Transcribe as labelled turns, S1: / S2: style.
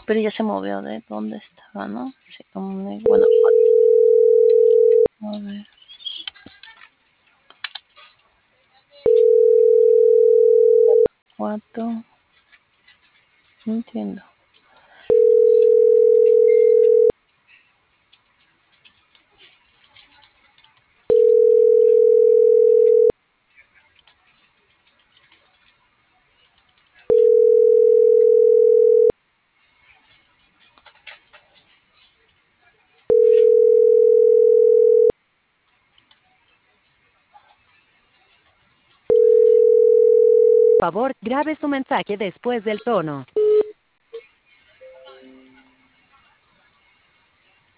S1: Pero ya se movió de dónde estaba, ¿no? Sí, bueno, a ver. Cuatro. No entiendo.
S2: Por favor, grabe su mensaje después del tono.